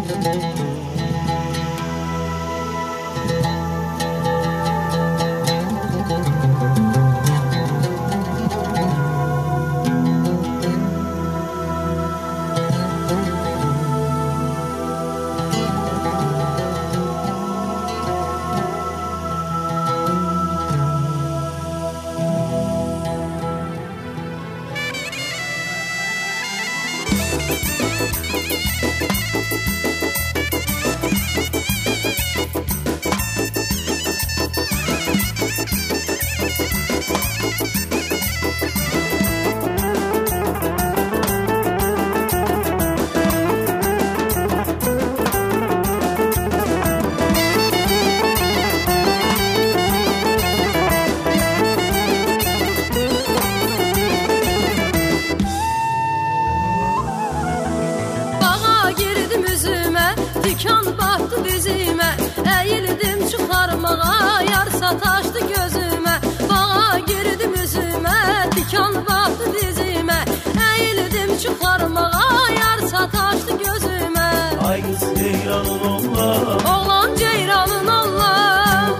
Dikan battı dizime, eğildim çıkarmağa, yar sataştı gözüme. Bağa girdim üzüme, dikan battı dizime, eğildim çıkarmağa, yar sataştı gözüme. Ay kız ceyranın oğlan, oğlan ceyranın oğlan.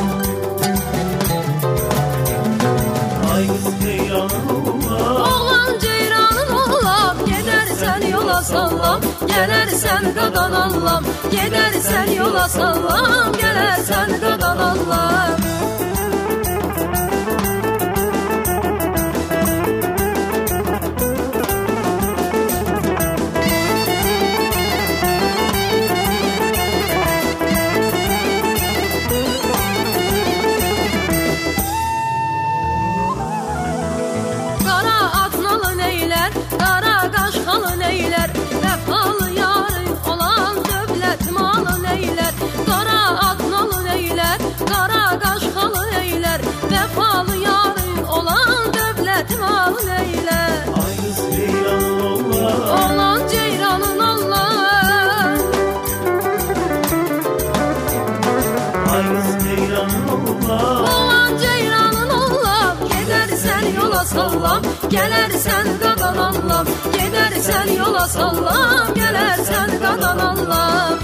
ay kız ceyranın oğlan, oğlan ceyranın oğlan. Gidersen yola sallam, gelersen qadan allam. Gidersen yola sallam, gelersen qadan allam. Qara atnalı neyler, qara qaşqalı neyler, vəfalı yarı olan dövlət malı neylər. Qara atnalı neylər, qara qaşqalı neylər, vəfalı yarı olan dövlət malı neylər. ay kız ceyranın oğlan, Oğlan ceyranın oğlan, ay kız ceyranın oğlan, oğlan ceyranın oğlan. Gidersen yola sallam, gelersen qadan allam. Gidersen yola sallam, gelersen qadan allam.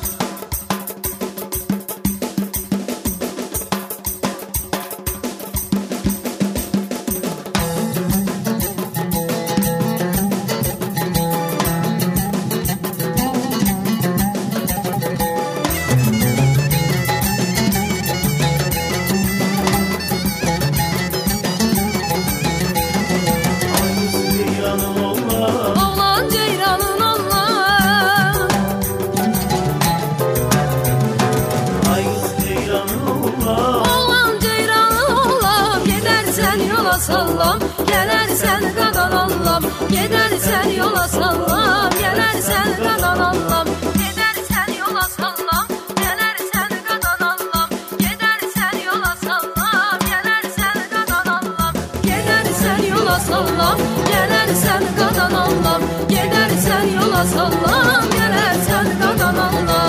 ay kız ceyranın oğlan, Oğlan ceyranın oğlan, ay kız ceyranın oğlan, oğlan ceyranın oğlan. Gidersen yola sallam, gelersen qadan allam. Gidersen yola sallam, gelersen qadan allam. Gidersen yola sallam, gelersen qadan allam. Gidersen yola sallam, gelersen qadan allam. Gidersen yola sallam, gelersen qadan allam. Gidersen yola sallam, gelersen qadan allam.